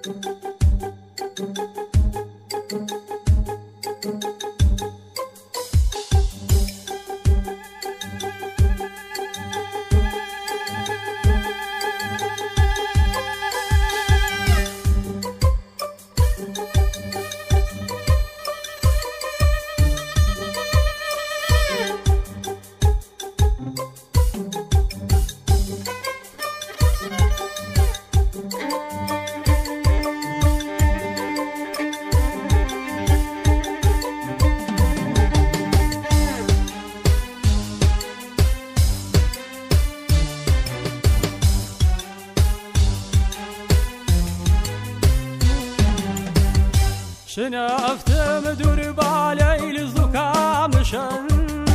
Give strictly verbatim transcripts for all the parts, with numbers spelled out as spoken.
شنافتم دور بالي زكامشن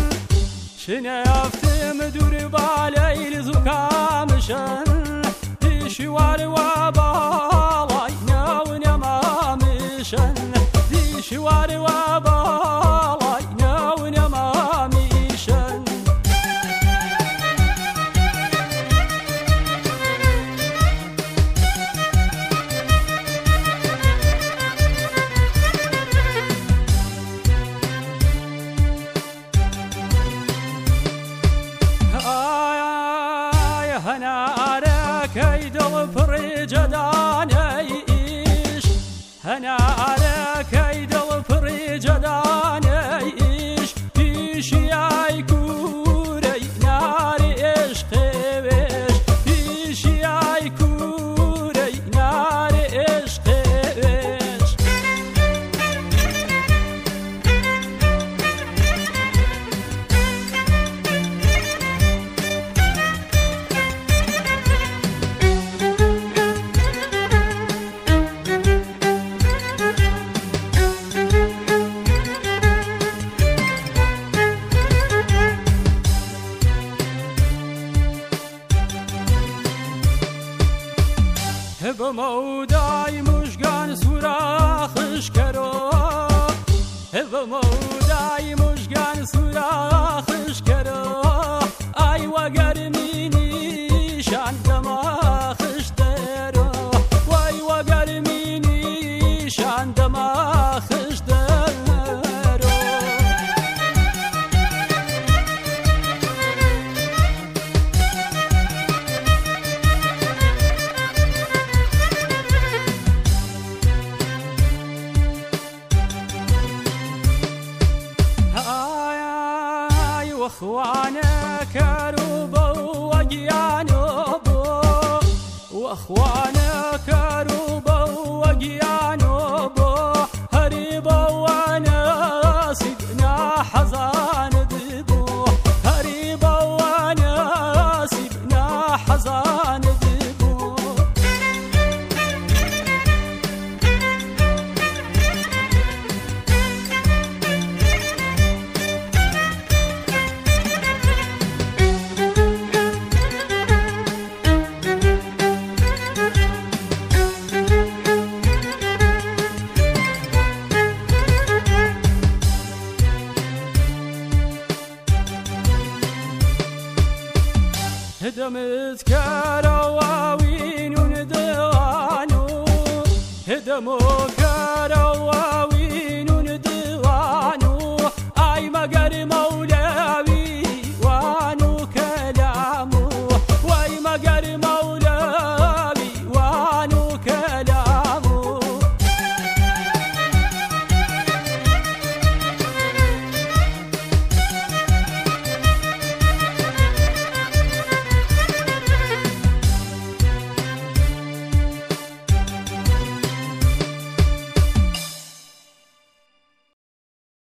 شنافتم دور بالي زكامشن ديشوار وبالاي ناون مامشن ديشوار وبالاي ناون مامشن هنا أراك دل فرج دانيش هنا أراك دل فرج دانيش بيش ياي كوري نار عشق ويش بيش ياي كوري نار عشق ويش بمودای مژگان سوراخش کرو بمودای مژگان سوراخش کرو ای وگر مینی شان دماغش درو وای وگر مینی شان دماغش درو واخوانا كروبا وجيانو بو واخوانا كروبا وجيانو بو هريبا وانا سيدنا حزان دبو هريبا وانا سيدنا حزان دبو هدمت كرواوين وندوانو هدمو كرواوين